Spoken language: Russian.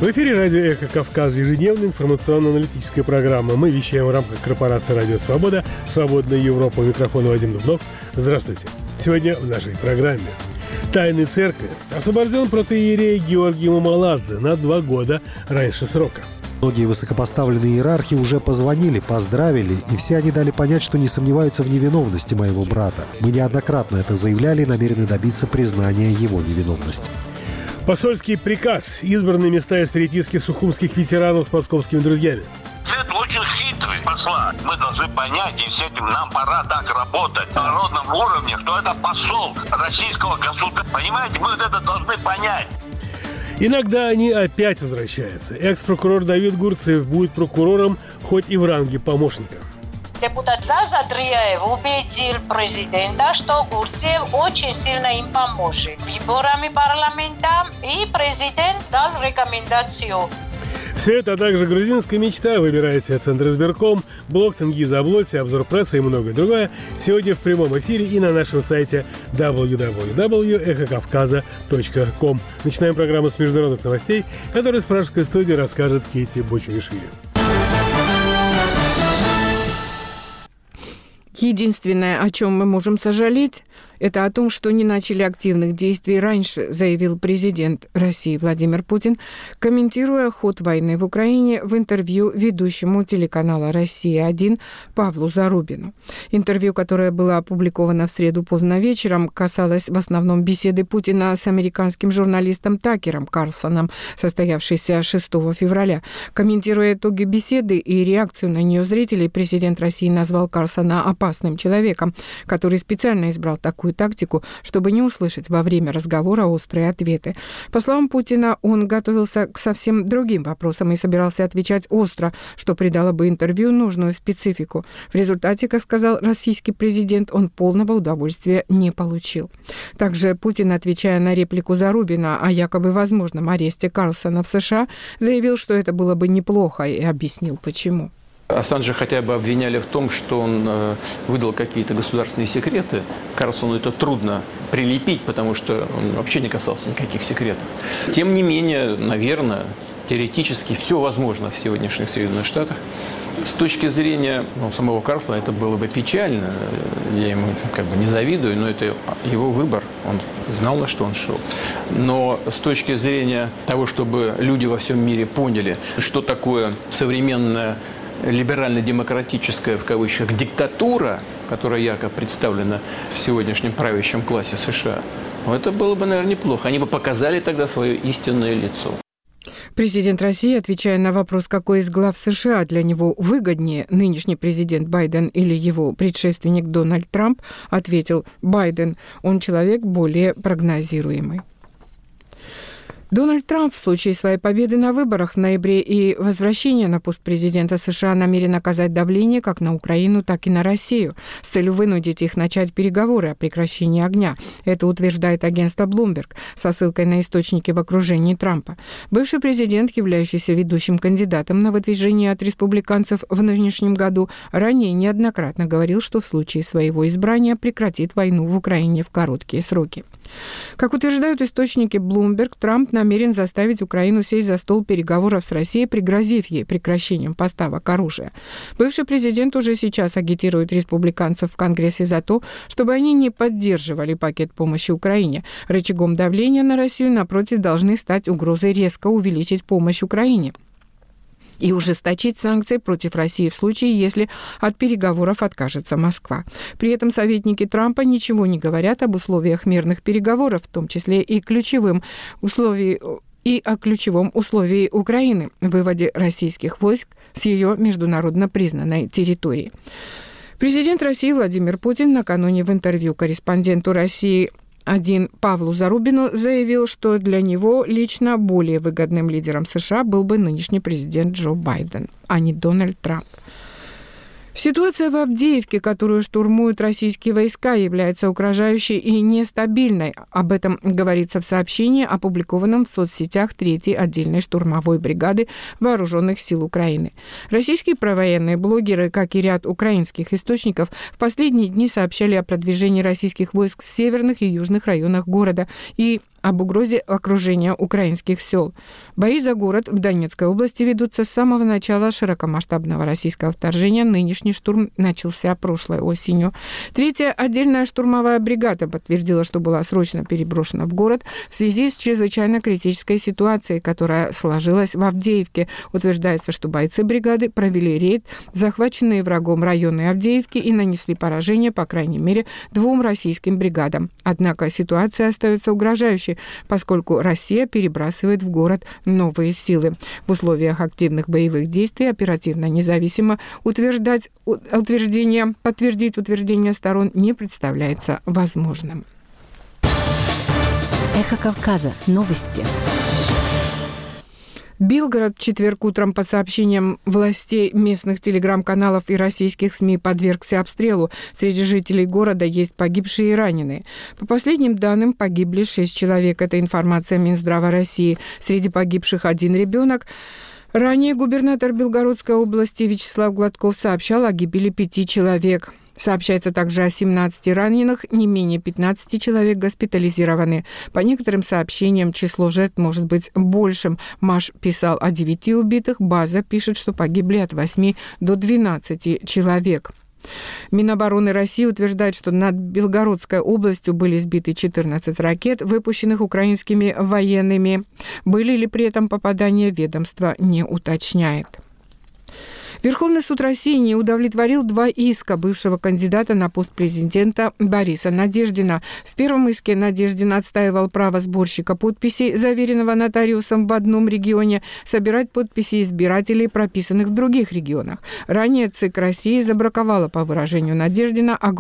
В эфире радио «Эхо Кавказа», ежедневная информационно-аналитическая программа. Мы вещаем в рамках корпорации «Радио Свобода», «Свободная Европа». У микрофона Вадим Дубнов. Здравствуйте. Сегодня в нашей программе. Тайной церкви освобожден протоиерей Георгий Мамаладзе на 2 года раньше срока. Многие высокопоставленные иерархи уже позвонили, поздравили, и все они дали понять, что не сомневаются в невиновности моего брата. Мы неоднократно это заявляли и намерены добиться признания его невиновности. Посольский приказ. Избранные места из переписки сухумских ветеранов с московскими друзьями. Цвет очень хитрый посла. Мы должны понять, и с этим нам пора так работать на народном уровне, что это посол российского государства. Понимаете, мы вот это должны понять. Иногда они опять возвращаются. Экс-прокурор Давид Гурцев будет прокурором, хоть и в ранге помощника. Депутат Заза Дрияев убедил президента, что Гурцев очень сильно им поможет выборами парламента, и президент дал рекомендацию. Все это, а также грузинская мечта. Выбирайте Центр избирком, блог Тенгиза Аблоти, обзор прессы и многое другое. Сегодня в прямом эфире и на нашем сайте www.эхокавказа.ком. Начинаем программу с международных новостей, которую с пражской студии расскажет Кейти Бочевишвили. Единственное, о чем мы можем сожалеть, это о том, что не начали активных действий раньше, заявил президент России Владимир Путин, комментируя ход войны в Украине в интервью ведущему телеканала «Россия-1» Павлу Зарубину. Интервью, которое было опубликовано в среду поздно вечером, касалось в основном беседы Путина с американским журналистом Такером Карлсоном, состоявшейся 6 февраля. Комментируя итоги беседы и реакцию на нее зрителей, президент России назвал Карлсона опасным человеком, который специально избрал такую тактику, чтобы не услышать во время разговора острые ответы. По словам Путина, он готовился к совсем другим вопросам и собирался отвечать остро, что придало бы интервью нужную специфику. В результате, как сказал российский президент, он полного удовольствия не получил. Также Путин, отвечая на реплику Зарубина о якобы возможном аресте Карлсона в США, заявил, что это было бы неплохо, и объяснил, почему. Ассанжа хотя бы обвиняли в том, что он выдал какие-то государственные секреты. Карлсону это трудно прилепить, потому что он вообще не касался никаких секретов. Тем не менее, наверное, теоретически все возможно в сегодняшних Соединенных Штатах. С точки зрения самого Карлсона это было бы печально. Я ему не завидую, но это его выбор. Он знал, на что он шел. Но с точки зрения того, чтобы люди во всем мире поняли, что такое современная либерально-демократическая, в кавычках, диктатура, которая ярко представлена в сегодняшнем правящем классе США, это было бы, наверное, неплохо. Они бы показали тогда свое истинное лицо. Президент России, отвечая на вопрос, какой из глав США для него выгоднее, нынешний президент Байден или его предшественник Дональд Трамп, ответил: Байден, он человек более прогнозируемый. Дональд Трамп в случае своей победы на выборах в ноябре и возвращения на пост президента США намерен оказать давление как на Украину, так и на Россию с целью вынудить их начать переговоры о прекращении огня. Это утверждает агентство Bloomberg со ссылкой на источники в окружении Трампа. Бывший президент, являющийся ведущим кандидатом на выдвижение от республиканцев в нынешнем году, ранее неоднократно говорил, что в случае своего избрания прекратит войну в Украине в короткие сроки. Как утверждают источники Bloomberg, Трамп намерен заставить Украину сесть за стол переговоров с Россией, пригрозив ей прекращением поставок оружия. Бывший президент уже сейчас агитирует республиканцев в Конгрессе за то, чтобы они не поддерживали пакет помощи Украине. Рычагом давления на Россию, напротив, должны стать угрозой резко увеличить помощь Украине и ужесточить санкции против России в случае, если от переговоров откажется Москва. При этом советники Трампа ничего не говорят об условиях мирных переговоров, в том числе и о ключевом условии Украины – выводе российских войск с ее международно признанной территории. Президент России Владимир Путин накануне в интервью корреспонденту России Павлу Зарубину заявил, что для него лично более выгодным лидером США был бы нынешний президент Джо Байден, а не Дональд Трамп. Ситуация в Авдеевке, которую штурмуют российские войска, является угрожающей и нестабильной. Об этом говорится в сообщении, опубликованном в соцсетях 3-й отдельной штурмовой бригады Вооруженных сил Украины. Российские провоенные блогеры, как и ряд украинских источников, в последние дни сообщали о продвижении российских войск в северных и южных районах города и об угрозе окружения украинских сел. Бои за город в Донецкой области ведутся с самого начала широкомасштабного российского вторжения. Нынешний штурм начался прошлой осенью. 3-я отдельная штурмовая бригада подтвердила, что была срочно переброшена в город в связи с чрезвычайно критической ситуацией, которая сложилась в Авдеевке. Утверждается, что бойцы бригады провели рейд в захваченные врагом районы Авдеевки и нанесли поражение, по крайней мере, 2 российским бригадам. Однако ситуация остается угрожающей, поскольку Россия перебрасывает в город новые силы. В условиях активных боевых действий оперативно, независимо подтвердить утверждение сторон не представляется возможным. Эхо Кавказа. Новости. Белгород в четверг утром, по сообщениям властей, местных телеграм-каналов и российских СМИ, подвергся обстрелу. Среди жителей города есть погибшие и раненые. По последним данным, погибли 6 человек. Это информация Минздрава России. Среди погибших 1 ребенок. Ранее губернатор Белгородской области Вячеслав Гладков сообщал о гибели 5 человек. Сообщается также о 17 раненых, не менее 15 человек госпитализированы. По некоторым сообщениям, число жертв может быть большим. МАШ писал о 9 убитых, База пишет, что погибли от 8 до 12 человек. Минобороны России утверждает, что над Белгородской областью были сбиты 14 ракет, выпущенных украинскими военными. Были ли при этом попадания, ведомство не уточняет. Верховный суд России не удовлетворил 2 иска бывшего кандидата на пост президента Бориса Надеждина. В первом иске Надеждин отстаивал право сборщика подписей, заверенного нотариусом в одном регионе, собирать подписи избирателей, прописанных в других регионах. Ранее ЦИК России забраковала, по выражению Надеждина,